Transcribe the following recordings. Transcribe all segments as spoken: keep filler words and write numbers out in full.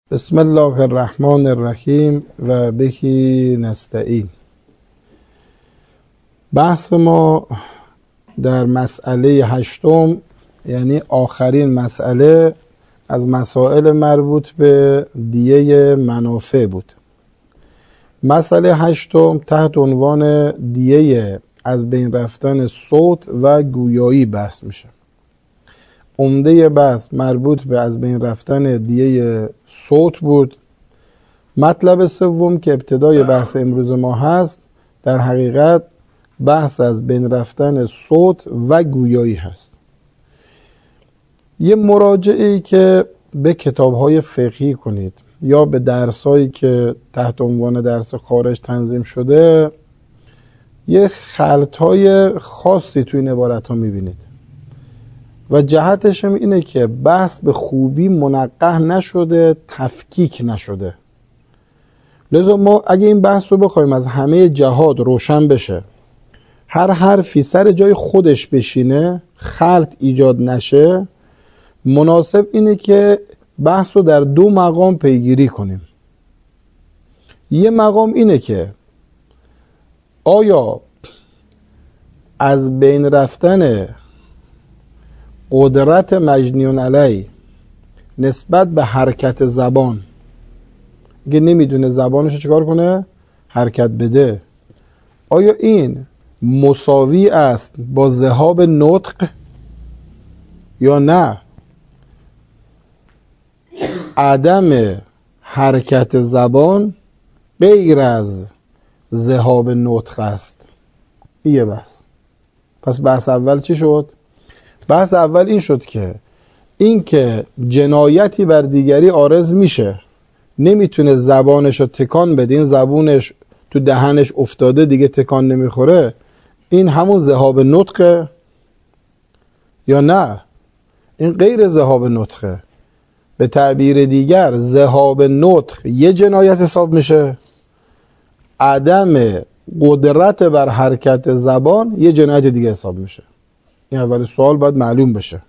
بسم الله الرحمن الرحیم و بهی نستعین. بحث ما در مسئله هشتم، یعنی آخرین مسئله از مسائل مربوط به دیه منافع بود. مسئله هشتم تحت عنوان دیه از بین رفتن صوت و گویایی بحث میشه. عمده بحث مربوط به از بین رفتن دیه صوت بود. مطلب سوم که ابتدای بحث امروز ما هست، در حقیقت بحث از بین رفتن صوت و گویایی هست. یه مراجعه‌ای که به کتاب‌های فقهی کنید یا به درسایی که تحت عنوان درس خارج تنظیم شده، یه خلط‌های خاصی توی این عبارت‌ها می‌بینید و جهتش هم اینه که بحث به خوبی منقح نشده، تفکیک نشده. لذا ما اگه این بحث رو بخوایم از همه جهات روشن بشه، هر حرفی سر جای خودش بشینه، خلط ایجاد نشه، مناسب اینه که بحث رو در دو مقام پیگیری کنیم. یه مقام اینه که آیا از بین رفتن قدرت مجنون علی نسبت به حرکت زبان، اگه نمیدونه زبانشو چکار کنه؟ حرکت بده، آیا این مساوی است با ذهاب نطق یا نه عدم حرکت زبان غیر از ذهاب نطق است؟ یه بحث. پس بحث اول چی شد؟ بحث اول این شد که این که جنایتی بر دیگری عارض میشه، نمیتونه زبانش رو تکان بده، این زبونش تو دهنش افتاده دیگه تکان نمیخوره، این همون ذهاب نطقه یا نه این غیر ذهاب نطقه؟ به تعبیر دیگر ذهاب نطق یه جنایت حساب میشه، عدم قدرت بر حرکت زبان یه جنایت دیگه حساب میشه. این اول سوال باید معلوم بشه.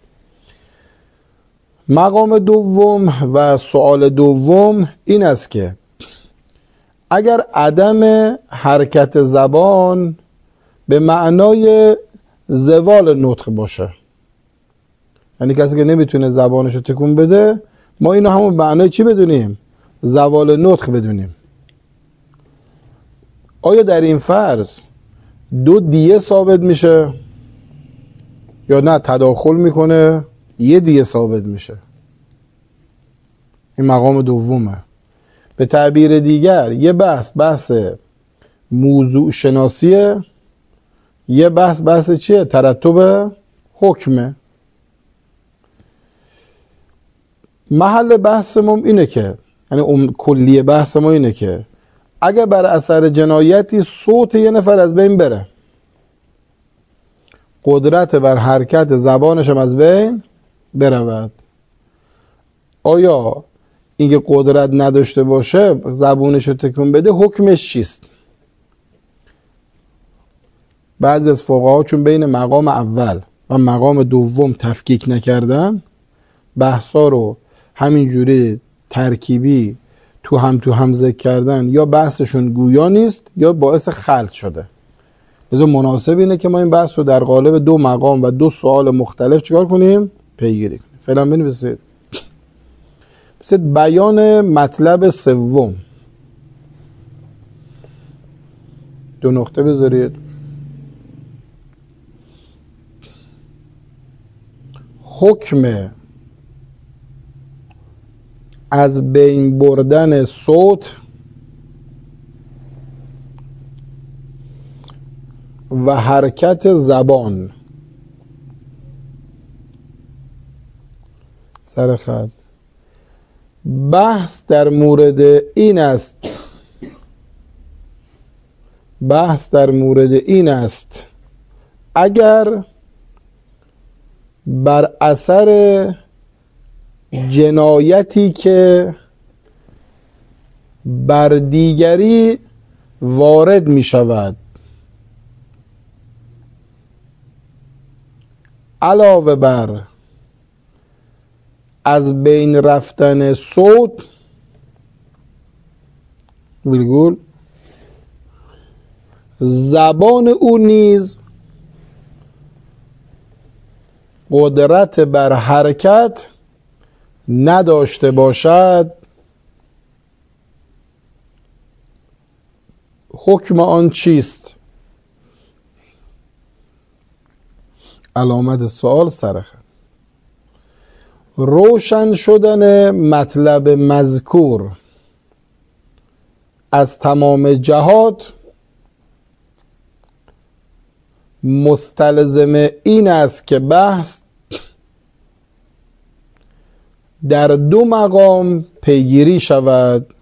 مقام دوم و سوال دوم این است که اگر عدم حرکت زبان به معنای زوال نطق باشه، یعنی کسی که نمیتونه زبانشو تکون بده، ما اینو همون معنای چی بدونیم؟ زوال نطق بدونیم. آیا در این فرض دو دیه ثابت میشه یا نه تداخل میکنه یه دیه ثابت میشه؟ این مقام دومه. به تعبیر دیگر یه بحث بحث موضوع شناسیه، یه بحث بحث چیه؟ ترتب حکمه. محل بحث ما اینه که یعنی کلیه بحث ما اینه که اگه بر اثر جنایتی صوت یه نفر از بین بره، قدرت بر حرکت زبانش هم از بین برود، آیا اینکه قدرت نداشته باشه زبونش رو تکون بده حکمش چیست؟ بعضی از فقها چون بین مقام اول و مقام دوم تفکیک نکردن، بحثا رو همینجوری ترکیبی تو هم تو هم ذکر کردن، یا بحثشون گویا نیست یا باعث خلط شده. لذا مناسب اینه که ما این بحث رو در قالب دو مقام و دو سوال مختلف چیکار کنیم؟ پیگیری کنیم. فعلا بنویسید. بسید بیان مطلب سوم. دو نقطه بذارید. حکم از بین بردن صوت و حرکت زبان. سر خط. بحث در مورد این است بحث در مورد این است اگر بر اثر جنایتی که بر دیگری وارد می شود علاوه بر از بین رفتن صوت ویلگول زبان او نیز قدرت بر حرکت نداشته باشد، حکم آن چیست؟ علامت سوال سرخ. روشن شدن مطلب مذکور از تمام جهات مستلزم این است که بحث در دو مقام پیگیری شود.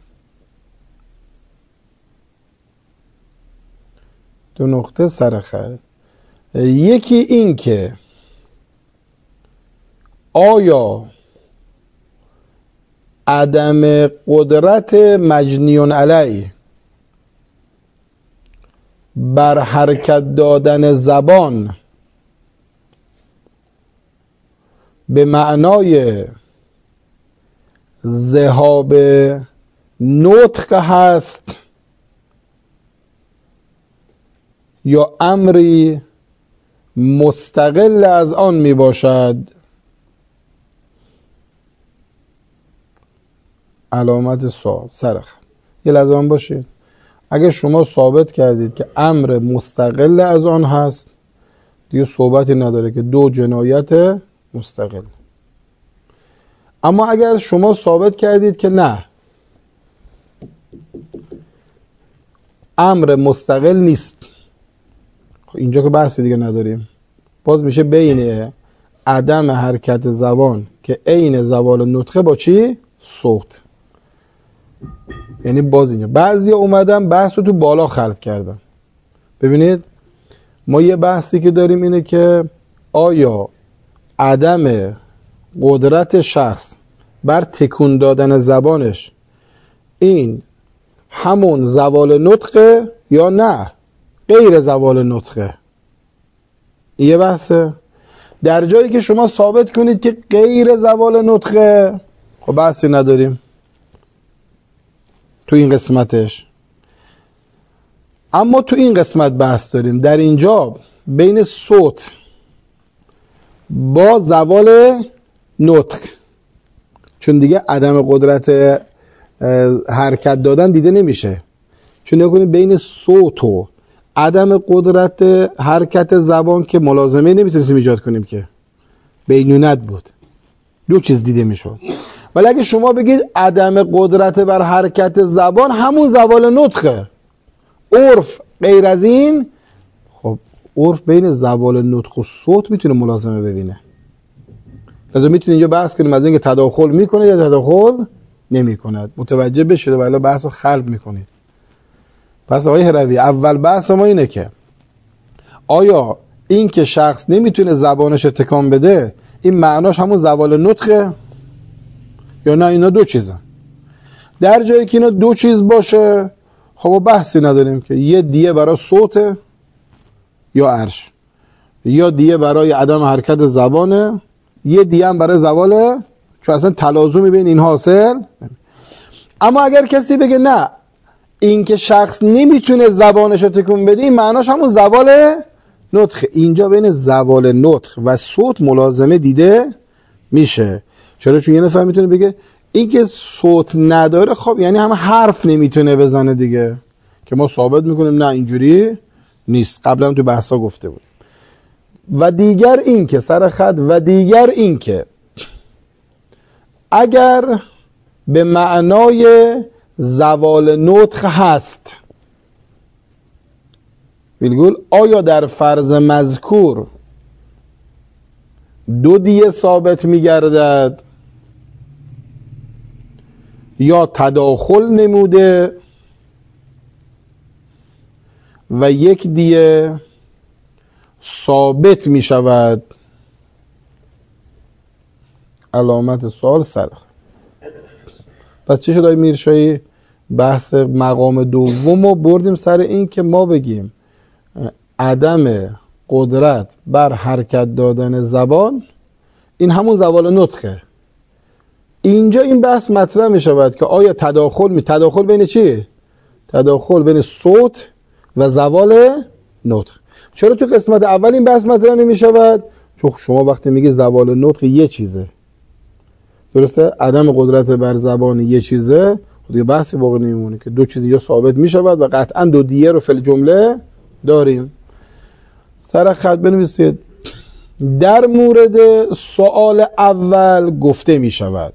دو نقطه سرخط. یکی این که آیا عدم قدرت مجنیون علیه بر حرکت دادن زبان به معنای ذهاب نطق هست یا امری مستقل از آن می باشد؟ علامت سوال سرخ. یه لحظه من باشید. اگه شما ثابت کردید که امر مستقل از آن هست، دیگه صحبتی نداره که دو جنایت مستقل. اما اگر شما ثابت کردید که نه، امر مستقل نیست، اینجا که بحثی دیگه نداریم. باز میشه بین عدم حرکت زبان که عین زوال نطقه با چی؟ صوت. یعنی باز اینجا بعضی اومدن بحث رو تو بالا خلط کردن. ببینید ما یه بحثی که داریم اینه که آیا عدم قدرت شخص بر تکون دادن زبانش این همون زوال نطقه یا نه غیر زوال نطقه؟ یه بحثه. در جایی که شما ثابت کنید که غیر زوال نطقه، خب بحثی نداریم تو این قسمتش. اما تو این قسمت بحث داریم. در اینجا بین صوت با زوال نطق، چون دیگه عدم قدرت حرکت دادن دیده نمیشه، چون نکنید بین صوت و عدم قدرت حرکت زبان که ملازمه نمیتونستیم ایجاد کنیم، که بینونت بود، دو چیز دیده میشد. ولی اگه شما بگید عدم قدرت بر حرکت زبان همون زوال نطقه، عرف غیر از این، خب عرف بین زوال نطق و صوت میتونه ملازمه ببینه. لذا میتونید اینجا بحث کنیم از اینکه تداخل میکنه یا تداخل نمیکند. متوجه بشید ولی بحث رو خلط میکنید. پس آقای هروی، اول بحث ما اینه که آیا این که شخص نمیتونه زبانش تکان بده این معناش همون زوال نطقه یا نه اینا دو چیزن؟ در جایی که اینا دو چیز باشه خب بحثی نداریم که یه دیه برای صوت یا عرش، یا دیه برای عدم حرکت زبانه، یه دیه هم برای زواله، چون اصلا تلازمی بین این حاصل. اما اگر کسی بگه نه این که شخص نمیتونه زبانش رو تکون بده این معناش همون زوال نطق، اینجا بین زوال نطق و صوت ملازمه دیده میشه. چرا؟ چون یه نفر میتونه بگه این که صوت نداره خب یعنی همه حرف نمیتونه بزنه دیگه، که ما ثابت میکنیم نه اینجوری نیست. قبلا هم تو بحثا گفته بود. و دیگر این که سر خط و دیگر این که اگر به معنای زوال نطق هست، بیلگول آیا در فرض مذکور دو دیه ثابت میگردد یا تداخل نموده و یک دیه ثابت می شود؟ علامت سوال سرخ. پس چی شد آقای میرشاهی؟ بحث مقام دوم رو بردیم سر این که ما بگیم عدم قدرت بر حرکت دادن زبان این همون زوال نطقه. اینجا این بحث مطرح می شود که آیا تداخل می تداخل بین چی؟ تداخل بین صوت و زوال نطق. چرا تو قسمت اول این بحث مطرح نمی شود؟ چون شما وقتی میگی زوال نطق یه چیزه، درسته؟ عدم قدرت بر زبان یه چیزه، دیگه بحثی واقع نمیمونه که دو چیز یا ثابت می شود و قطعا دو دیه رو فی الجمله داریم. سر خط بنویسید در مورد سوال اول گفته می شود.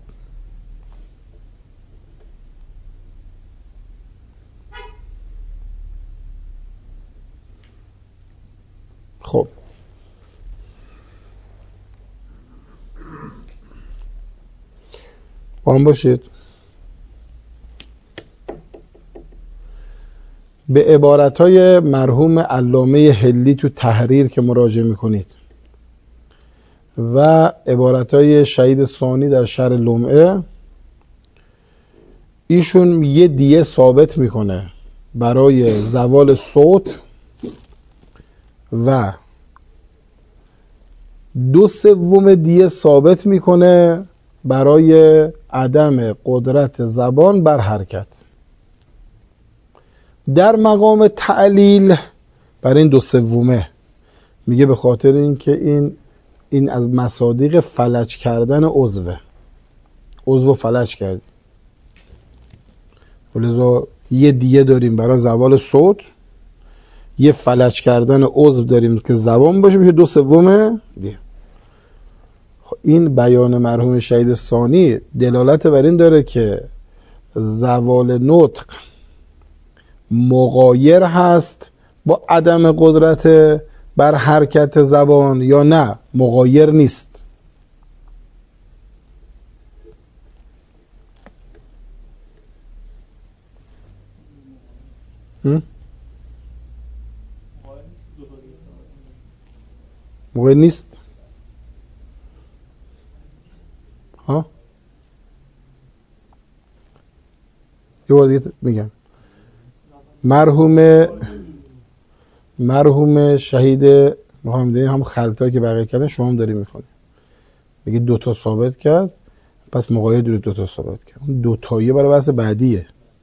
خب با هم باشید. به عبارتهای مرحوم علامه حلی تو تحریر که مراجعه میکنید و عبارتهای شهید ثانی در شرح لمعه، ایشون یه دیه ثابت میکنه برای زوال صوت و دو سوم دیه ثابت میکنه برای عدم قدرت زبان بر حرکت. در مقام تعلیل برای این دو سومه میگه به خاطر اینکه این این از مصادیق فلج کردن عضوه، عضو فلج کردیم، ولذا یه دیه داریم برای زوال صوت، یه فلج کردن عضو داریم که زبان باشه، میشه دو سومه دیه. این بیان مرحوم شهید ثانی دلالت بر این داره که زوال نطق مغایر هست با عدم قدرت بر حرکت زبان یا نه مغایر نیست. مغایر نیست ها؟ یه بار دیگه میگم. مرحوم مرحوم شهید محمدی هم خلطایی که بقیه کردن شما هم داری میخونی، میگه دوتا ثابت کرد پس مغایر دو دوتا ثابت کرد. اون دوتایی برای بحث بعدیه،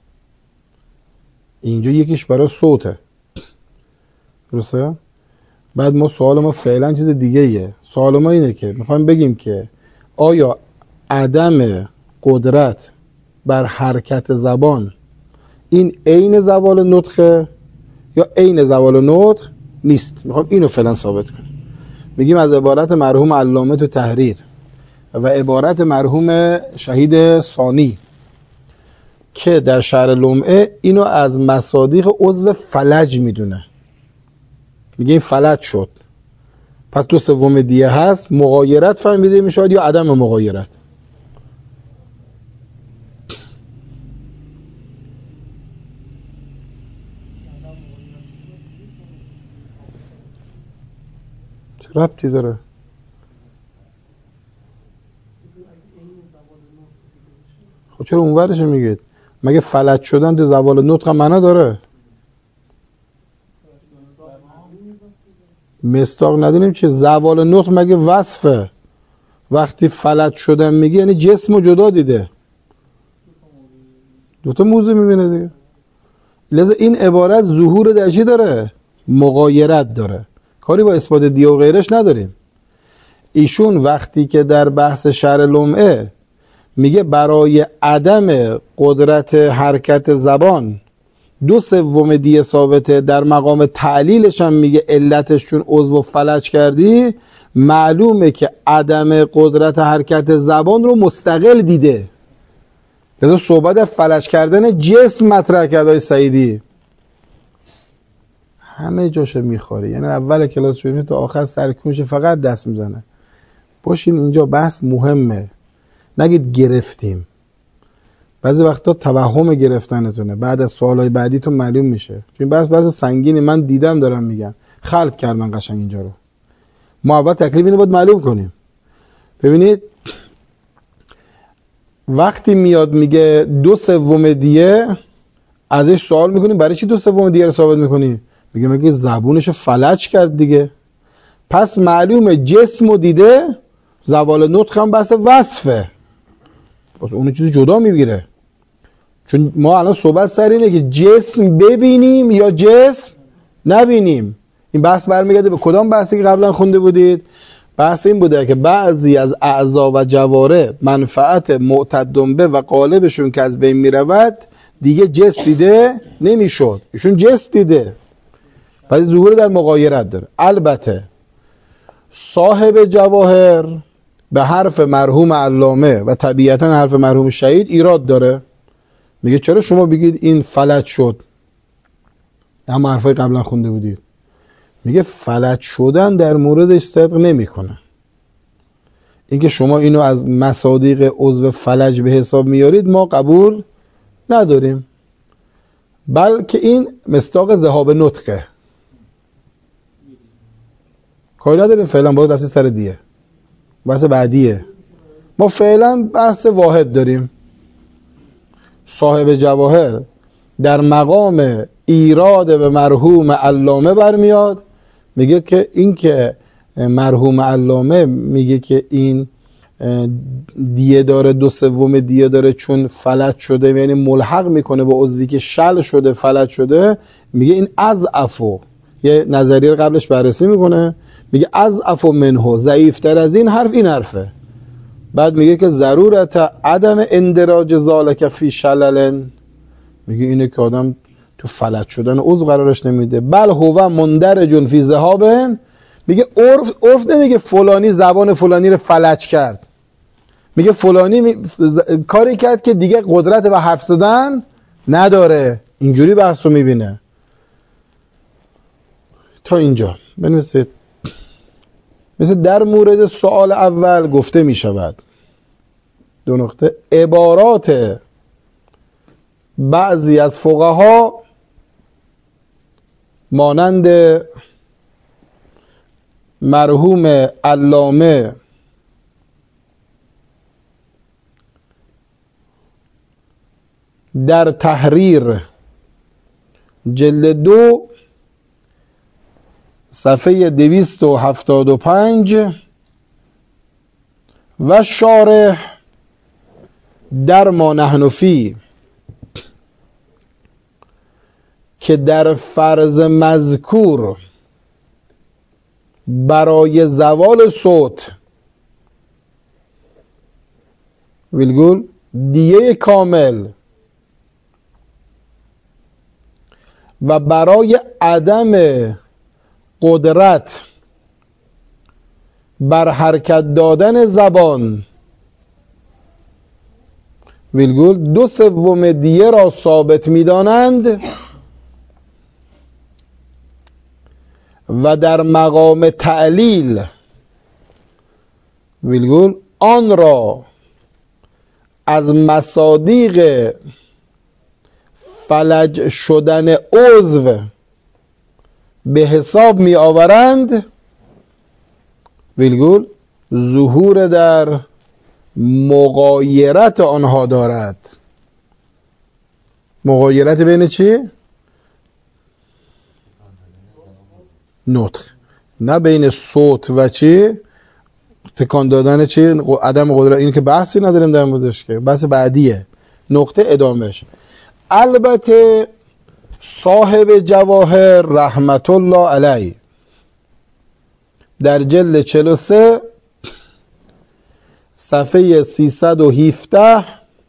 اینجا یکیش برای صوته، درسته؟ بعد ما سوال ما فعلا چیز دیگه ایه. سوال ما اینه که میخوایم بگیم که آیا عدم قدرت بر حرکت زبان این عین زوال نطقه یا عین زوال نطق نیست؟ میخوام اینو فعلا ثابت کنیم. میگیم از عبارت مرحوم علامه تو تحریر و عبارت مرحوم شهید ثانی که در شرح لمعه اینو از مصادیق عضو فلج میدونه، میگه این فلج شد، پس دو سوم دیه هست، مغایرت فهمیده میشود یا عدم مغایرت. چه ربطی داره؟ خب چرا اونورش میگید؟ مگه فلج شدن تو زوال نطق معنا داره؟ مستاق ندونیم چه زوال نطق مگه وصفه؟ وقتی فلج شدن میگه یعنی جسمو جدا دیده، دوتا موضوع میبینه دیگه. لذا این عبارت ظهور در چی داره؟ مغایرت داره، کاری با اثبات دیه و غیرش نداریم. ایشون وقتی که در بحث شرح لمعه میگه برای عدم قدرت حرکت زبان دو سوم دیه ثابته، در مقام تعلیلش هم میگه علتش چون عضو فلج کردی، معلومه که عدم قدرت حرکت زبان رو مستقل دیده. لذا صحبت از فلج کردن جسم مطرح کرد آقای سعیدی، همه جاشه میخوره. یعنی اول کلاس شدیم تا آخر سرکوش فقط دست میزنه. باشین اینجا بحث مهمه، نگید گرفتیم. بعضی وقتا توهم گرفتنتونه، بعد از سوالای بعدیتون معلوم میشه. چون بحث بحث سنگینی، من دیدم دارم میگم، خلط کردن قشنگ اینجا رو. ما اول تکلیف اینو باید معلوم کنیم. ببینید وقتی میاد میگه دو سوم دیه، ازش سوال میکنیم برای چی دو سوم دیه رو ثابت میکنی؟ میگه میگه زبونشو فلج کرد دیگه، پس معلومه جسمو دیده، زوال نطق هم بحث وصفه، پس اون چیز جدا میگیره. چون ما الان صحبت سر اینه که جسم ببینیم یا جسم نبینیم. این بحث برمیگرده به کدام بحثی که قبلا خونده بودید؟ بحث این بوده که بعضی از اعضا و جوارح منفعت معتدن به و غالبشون که از بین میرود دیگه جسم دیده نمیشد، ایشون جسم دیده، پس ظهور در مغایرت داره. البته صاحب جواهر به حرف مرحوم علامه و طبیعتا حرف مرحوم شهید ایراد داره، میگه چرا شما بگید این فلج شد؟ اما حرفای قبلا خونده بودید. میگه فلج شدن در موردش صدق نمیکنه. اینکه شما اینو از مصادیق عضو فلج به حساب میارید ما قبول نداریم، بلکه این مصداق ذهاب نطقه، کاری نداریم. فعلا باید رفته سر دیه، بحث بعدیه. ما فعلا بحث واحد داریم. صاحب جواهر در مقام ایراد به مرحوم علامه برمیاد، میگه که این که مرحوم علامه میگه که این دیه داره، دو سوم دیه داره چون فلج شده، یعنی ملحق میکنه با عضوی که شل شده فلج شده، میگه این اضعفو، یه نظریه قبلش بررسی میکنه، میگه اضعفو منه، ضعیفتر از این حرف این حرفه. بعد میگه که ضرورت عدم اندراج ذالک فی شلل، میگه اینه که آدم تو فلج شدن عضو قرارش نمیده. بل هو مندرج فی ذهاب، میگه عرف عرف نمیگه فلانی زبان فلانی رو فلج کرد، میگه فلانی می... کاری کرد که دیگه قدرت به حرف زدن نداره. اینجوری بحث رو میبینه. تا اینجا بنویسید. مثل در مورد سوال اول گفته میشود دو نقطه عبارات بعضی از فقها مانند مرحوم علامه در تحریر جلد دو صفحه دویست و هفتاد و پنج و شارح در ما نحن فی که در فرض مذکور برای زوال صوت ویلگول دیه کامل و برای عدم قدرت بر حرکت دادن زبان ویلگول دو سوم دیه را ثابت می‌دانند و در مقام تعلیل ویلگول آن را از مصادیق فلج شدن عضو به حساب می آورند ویلگول ظهور در مغایرت آنها دارد. مغایرت بین چی؟ نطق، نه بین صوت و چی؟ تکان دادن چی؟ عدم قدرت. این که بحثی نداریم در موردش، که بحث بعدیه. نقطه ادامش. البته صاحب جواهر رحمت الله علیه در جلد چهل و سه صفحه سیصد و هفده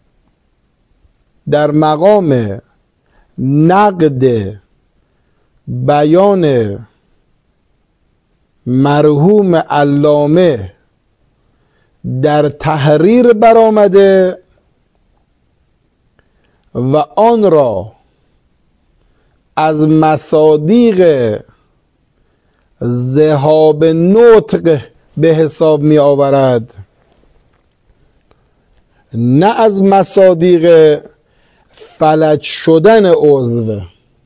در مقام نقد بیان مرحوم علامه در تحریر برآمده و آن را از مصادیق ذهاب نطق به حساب می آورد، نه از مصادیق فلج شدن عضو.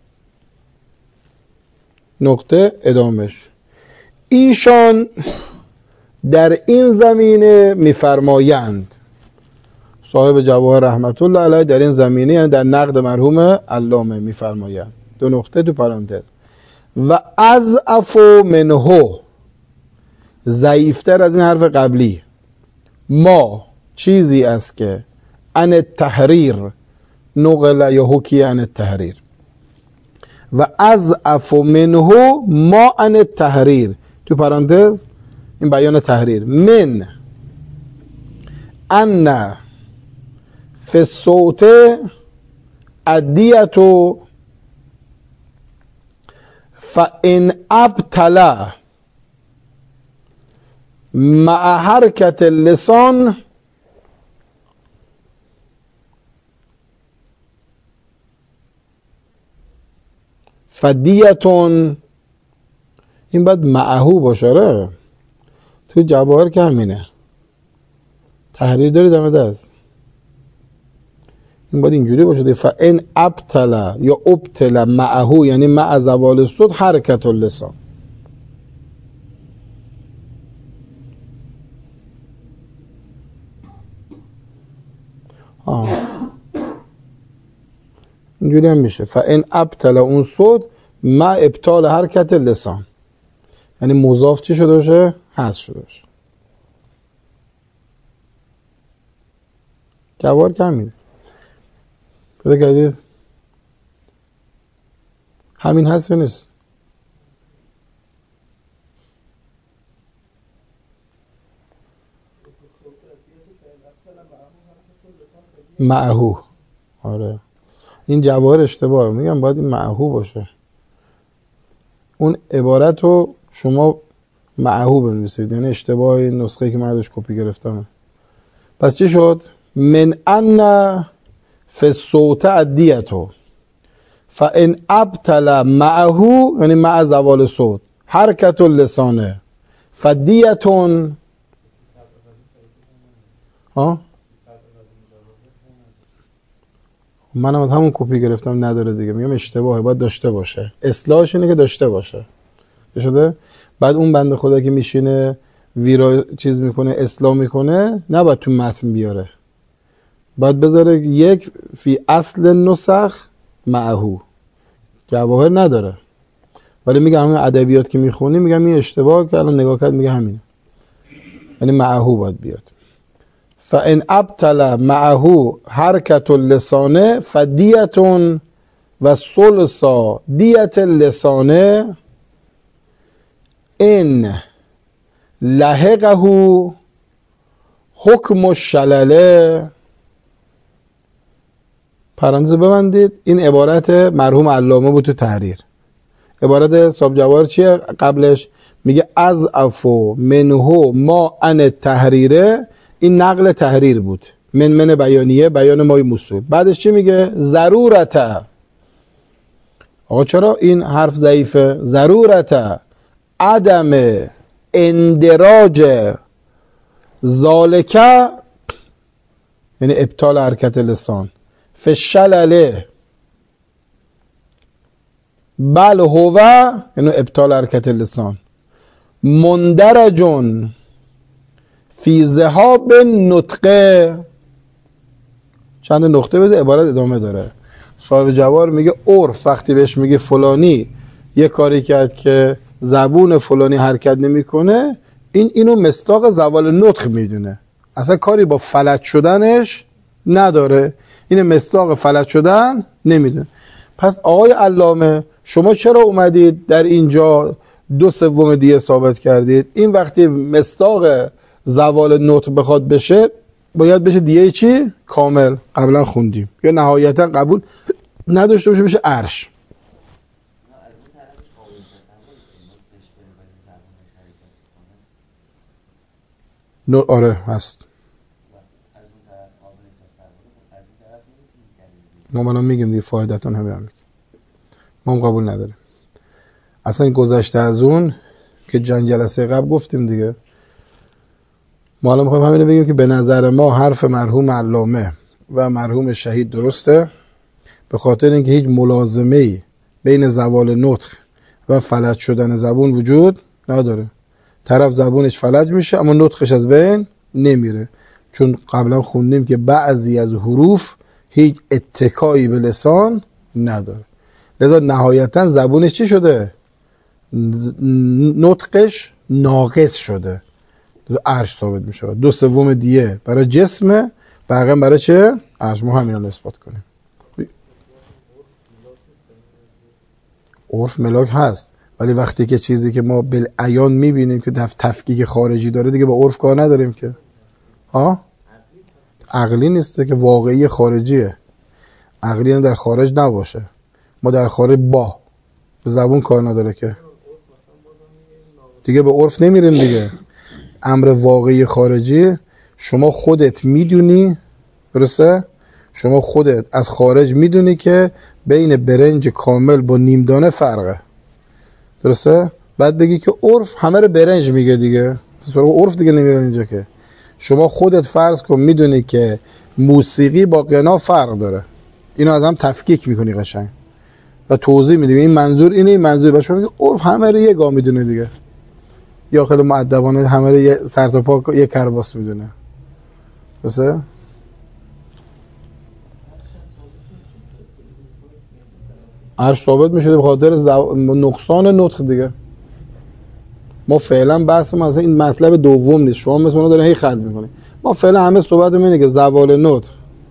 نقطه ادامش. ایشان در این زمینه می‌فرمایند، صاحب جواهر رحمت الله علیه در این زمینه، یعنی در نقد مرحوم علامه می‌فرمایند، دو نقطه تو پرانتز، و از افو منه، ضعیفتر از این حرف قبلی، ما چیزی است که ان تحریر نقل یا حکی عن التحریر و از افو منه ما عن التحریر، تو پرانتز این بیان تحریر، من ان فی الصوت ادیتو فان ابتلا مع حرکت اللسان فدیتون، این باید معهو باشه. تو جواهر که همینه، تحریر داری دم دست، این باید اینجوری باشه. فان ابتلا یا ابتلا معهو یعنی مع زوال الصوت حرکت اللسان. آه. اینجوری هم میشه فان ابتلا اون صوت مع ابطال حرکت لسان، یعنی مضاف چی شده باشه؟ حذف شده باشه. جوار کم میده پیدا کردید؟ همین حذف نیست، معهو. آره این جواهر اشتباهه، میگم باید این معهو باشه. اون عبارت رو شما معهو بنویسید، یعنی اشتباه این نسخه که من ازش کپی گرفتم. پس چی شد؟ من ان فی الصوت ادیتو فان ابتل معهو یعنی مع زوال صوت حرکت اللسانه فدیتون. ها منم از همون کپی گرفتم، نداره دیگه. میگم اشتباهه، باید داشته باشه. اصلاحش اینه که داشته باشه. شده؟ بعد اون بنده خدا که میشینه ویرا چیز میکنه، اصلاح میکنه، نباید تو متن بیاره، باید بذاره یک فی اصل نسخ معهو. جواهر نداره، ولی میگم همین ادبیات که میخونی میگم این اشتباه که الان نگاه کرد میگه همینه، یعنی معهو باید بیاد. فان ابتل معهو حرکت اللسانه فدیتون و ثلثا دیت اللسانه ان لحقه حکم الشلله. پرانتز ببندید، این عبارت مرحوم علامه بود تو تحریر. عبارت صاحب جواهر چیه؟ قبلش میگه از افو منهو ما ان تحریره، این نقل تحریر بود، من من بیانیه، بیان مای موصول. بعدش چی میگه؟ ضرورته. آقا چرا این حرف ضعیفه؟ ضرورته عدم اندراج ذالکه یعنی ابطال حرکت لسان فشلله بل هو یعنی ابطال حرکت لسان مندرجون فی ذهاب نطقه. چند نقطه بده، عبارت ادامه داره. صاحب جوار میگه عرف وقتی بهش میگه فلانی یه کاری کرد که زبون فلانی حرکت نمیکنه، این اینو مصداق زوال نطق میدونه، اصلا کاری با فلج شدنش نداره، این مصداق فلج شدن نمیدونه. پس آقای علامه شما چرا اومدید در اینجا دو سوم دیه ثابت کردید؟ این وقتی مصداق زوال نطق بخواد بشه باید بشه دیه چی؟ کامل. قبلا خوندیم یا نهایتا قبول نداشته باشه بشه عرش. نو آره هست. ما منم میگیم دیگه فایدتون همه هم میگیم، ما هم قبول نداریم. اصلا گذشته از اون که جنگ جلسه قبل گفتیم دیگه، ما الان میخوایم همین بگیم که به نظر ما حرف مرحوم علامه و مرحوم شهید درسته، به خاطر اینکه هیچ ملازمه‌ای بین زوال نطق و فلج شدن زبون وجود نداره. طرف زبونش فلج میشه اما نطقش از بین نمیره، چون قبلا خوندیم که بعضی از حروف هیچ اتکایی به لسان نداره، لذا نهایتا زبونش چی شده؟ نطقش ناقص شده، عرش ثابت میشه. دو سوم دیه برای جسمه، بقیه برای چه؟ عرش. ما همین رو اثبات کنیم. عرف ملاک هست، ولی وقتی که چیزی که ما بالعیان میبینیم که تف... تفکیک خارجی داره دیگه با عرف کار نداریم که. ها؟ عقلی نیسته که واقعی خارجیه. عقلی هم در خارج نباشه، ما در خارج با به زبون کار نداره که دیگه به عرف نمیریم دیگه. امر واقعی خارجی شما خودت میدونی، درسته؟ شما خودت از خارج میدونی که بین برنج کامل با نیم دانه فرقه، درسته؟ بعد بگی که عرف همه رو برنج میگه دیگه، سراغ عرف دیگه نمیرن اینجا که. شما خودت فرض کن میدونی که موسیقی با غنا فرق داره، اینو از هم تفکیک میکنی قشنگ و توضیح میدی این منظور اینه، این منظور باشه. میگه عرف همه رو یه گام میدونه دیگه، یا خیلی مؤدبانه همه رو یه سر تا پا یه کرباس میدونه، درسته؟ عرش ثابت میشه به خاطر زو... نقصان نطق دیگه. ما فعلا بحث ما این مطلب دوم نیست، شما مثل اونا دارین هی خلط میکنید. ما فعلا همه صحبت اینه که زوال نطق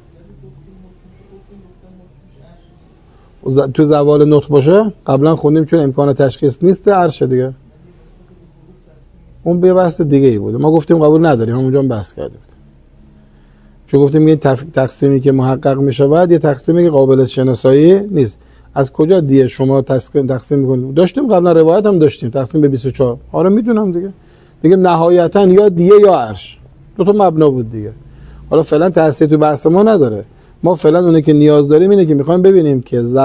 ز... تو زوال نطق باشه قبلا خوندیم چون امکان تشخیص نیست عرش دیگه. اون به بحث دیگه ای بوده، ما گفتیم قبول نداریم، همونجا هم بحث کردیم چون گفتیم یه تف... تقسیمی که محقق میشه بعد یه تقسیمی که قابل شناسایی نیست. از کجا دیگه شما تقسیم تقسیم میکنید؟ داشتیم قبلا روایت هم داشتیم تقسیم به بیست و چهار. آره میدونم دیگه، دیگه نهایتا یا دیگه یا عرش، دو تا مبنا بود دیگه. حالا فعلا تاثیر تو بحث ما نداره. ما فعلا اونه که نیاز داریم اینه که میخوایم ببینیم که ز...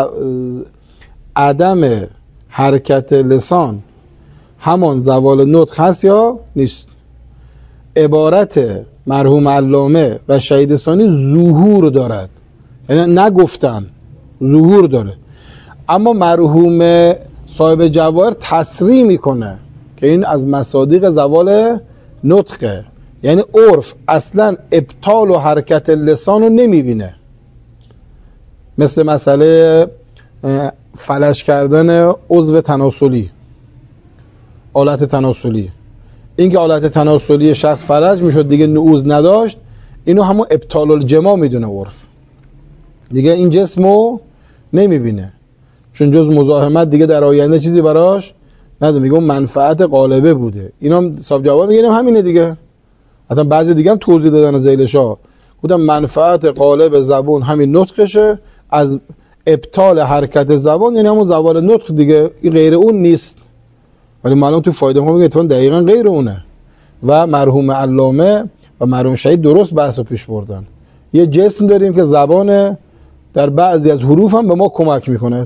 عدم حرکت لسان همان زوال نطق هست یا نیست. عبارت مرحوم علامه و شهید ثانی ظهور دارد، یعنی نگفتن، ظهور داره. اما مرحوم صاحب جواهر تصریح میکنه که این از مصادیق زوال نطقه، یعنی عرف اصلا ابطال و حرکت لسان رو نمیبینه. مثل مسئله فلج کردن عضو تناسلی، آلت تناسلی. این که آلت تناسلی شخص فلج میشد دیگه نعوذ نداشت، اینو همون ابطال الجما میدونه عرف، دیگه این جسمو نمیبینه چون جز مزاحمت دیگه در آینده چیزی براش نداره. میگه اون منفعت غالبه بوده. اینا صاحب جواب میگه همینه دیگه. حتی بعضی دیگه هم توضیح دادن ذیلشا، گفتم منفعت غالب زبون همین نطقشه، از ابطال حرکت زبان یعنی همون زوال نطق دیگه، این غیر اون نیست. ولی معلوم تو فایده ما میگه اتفاقا دقیقاً غیر اونه. و مرحوم علامه و مرحوم شهید درست بحثو پیش بردن. یه جسم داریم که زبان در بعضی از حروف هم به ما کمک میکنه،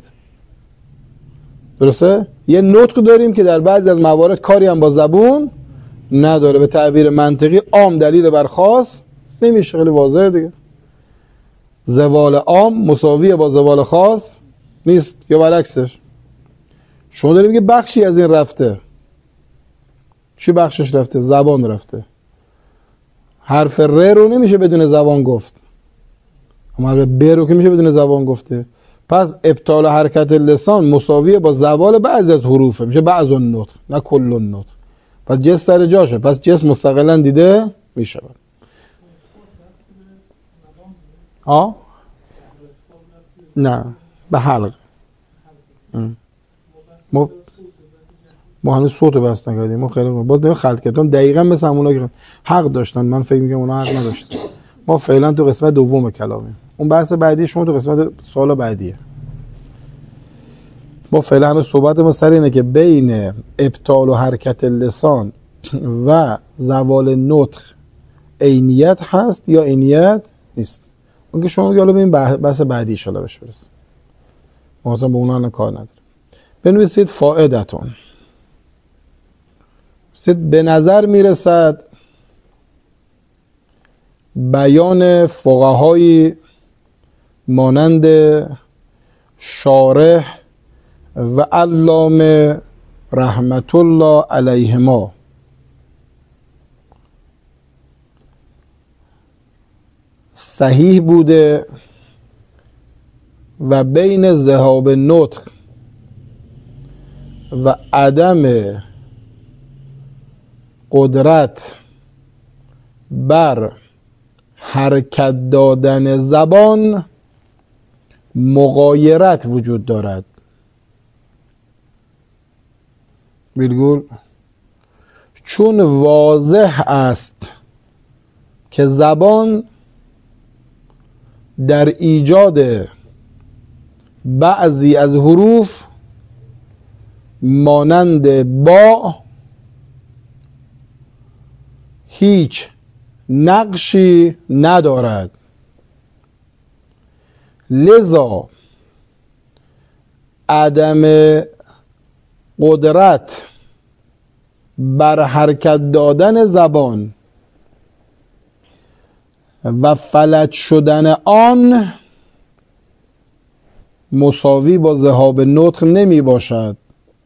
درسته؟ یه نطق داریم که در بعضی از موارد کاری هم با زبون نداره. به تعبیر منطقی عام دلیل بر خاص نمیشه، خیلی واضحه دیگه. زوال عام مساویه با زوال خاص نیست، یا برعکسش. شما داریم که بخشی از این رفته. چی بخشش رفته؟ زبان رفته. حرف ر رو نمیشه بدون زبان گفت، اما حرف ب رو که میشه بدون زبان گفته. پس ابطال حرکت لسان مساویه با زوال بعضی از حروفه، میشه بعض النطق نه کل النطق. پس جس سر جاشه، پس جس مستقلا دیده میشه. ها؟ نه به حلق. ما ما هنوز صوت رو بس نکردیم. ما خیلی باز نمی خلط کردم دقیقاً مثل همونا که حق داشتن. من فکر میگم اونا حق نداشتن. ما فعلا تو قسمت دوم کلامیم. اون بحث بعدی شما تو قسمت سوال بعدیه. ما فعلا همه صحبت ما سر اینه که بین ابطال و حرکت لسان و زوال نطق عینیت هست یا عینیت نیست. اون که شما حالا ببین بحث بعدی ان شاءالله بشه برسیم. ما اصلا به اونها کار نداریم. بنویسید فائدتون. به نظر میرسد بیان فقهای مانند شارح و علامه رحمت الله علیهما صحیح بوده و بین ذهاب نطق و عدم قدرت بر حرکت دادن زبان مغایرت وجود دارد. ویرگول چون واضح است که زبان در ایجاد بعضی از حروف مانند با هیچ نقشی ندارد، لذا عدم قدرت بر حرکت دادن زبان و فلج شدن آن مساوی با ذهاب نطق نمی باشد.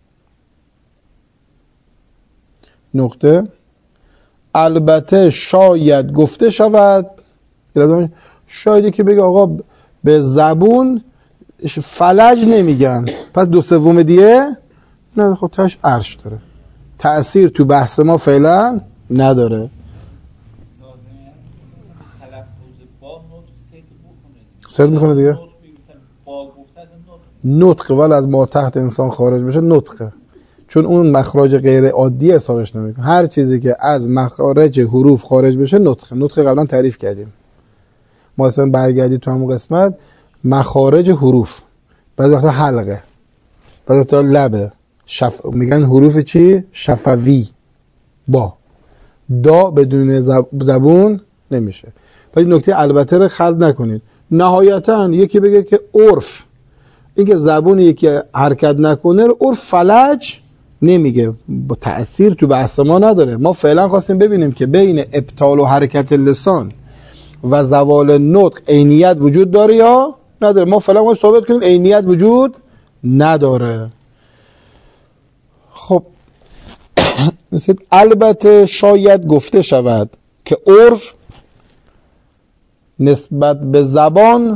نقطه. البته شاید گفته شود، شایدی که بگه آقا به زبون فلج نمیگن، پس دو سوم دیگه نه، خب تاش عرش داره، تأثیر تو بحث ما فعلا نداره. صد میکنه دیگه نطق، ولی از ما تحت انسان خارج بشه نطقه، چون اون مخارج غیر عادی حسابش نمیکنه. هر چیزی که از مخارج حروف خارج بشه نطقه. نطقه قبلا تعریف کردیم ما، اصلا برگردید تو همون قسمت مخارج حروف، بعضی وقتا حلقه، بعضی وقتا لبه، شف... میگن حروف چی؟ شفوی. با دا بدون زب... زبون نمیشه. ولی نکته البته رو خلط نکنید. نهایتا یکی بگه که عرف، این که زبون یکی حرکت نکنه رو عرف فلج نمیگه، با تأثیر تو بحث ما نداره. ما فعلا خواستیم ببینیم که بین ابطال و حرکت لسان و زوال نطق عینیت وجود داره یا نداره. ما فعلا خواستیم ثابت کنیم عینیت وجود نداره. خب مثل البته شاید گفته شود که عرف نسبت به زبان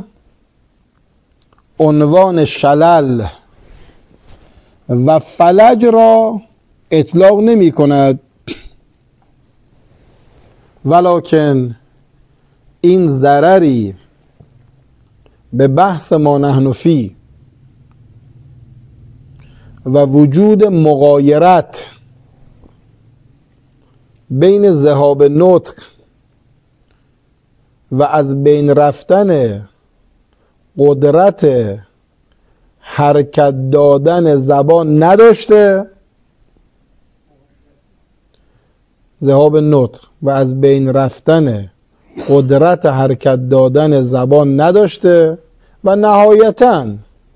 عنوان شلل و فلج را اطلاق نمی کند، ولکن این ضرری به بحث ما نحن فی و وجود مغایرت بین ذهاب نطق و از بین رفتن قدرت حرکت دادن زبان نداشته، ذهاب نطق و از بین رفتن قدرت حرکت دادن زبان نداشته و نهایتاً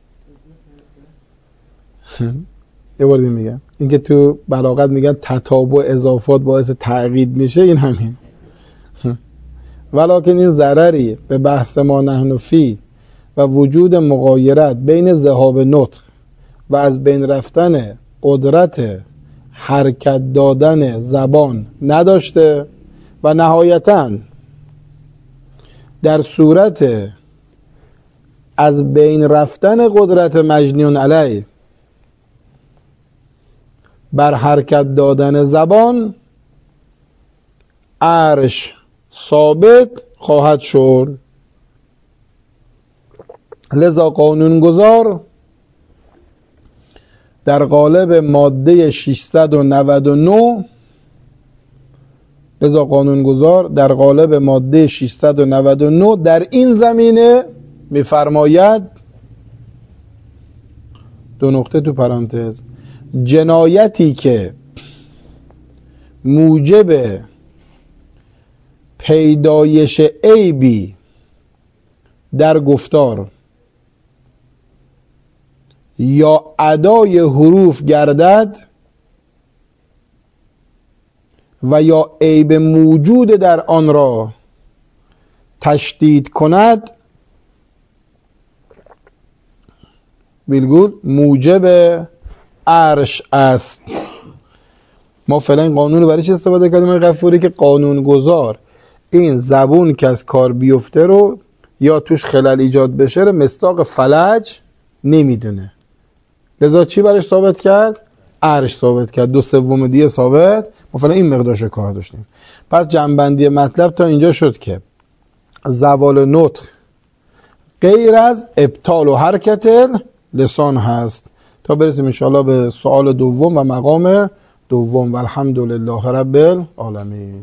یه بار دیگه میگم، این که تو بلاغت میگن تتابع اضافات باعث تعقید میشه، این همین. ولکن این ضرری به بحث ما نحن فی و وجود مغایرت بین ذهاب نطق و از بین رفتن قدرت حرکت دادن زبان نداشته و نهایتاً در صورت از بین رفتن قدرت مجنون علیه بر حرکت دادن زبان عرش ثابت خواهد شد. لذا قانونگذار در قالب ماده ششصد و نود و نه لذا قانونگذار در قالب ماده ششصد و نود و نه در این زمینه می‌فرماید، دو نقطه تو پرانتز، جنایتی که موجب پیدایش عیبی در گفتار یا ادای حروف گردد و یا عیب موجود در آن را تشدید کند، بالگول موجب عرش است. ما فعلا این قانون رو برای چی استفاده کردیم غفوری؟ که قانون گذار این زبون که از کار بیفته رو یا توش خلل ایجاد بشه رو مصداق فلج نمیدونه، لذا چی برش ثابت کرد؟ عرش ثابت کرد. دو سوم دیگه ثابت. ما فعلا این مقدارش کار داشتیم. پس جنبندی مطلب تا اینجا شد که زوال نطق غیر از ابطال و حرکت لسان هست. تا برسیم انشاءالله به سوال دوم و مقام دوم. و الحمدلله رب العالمین.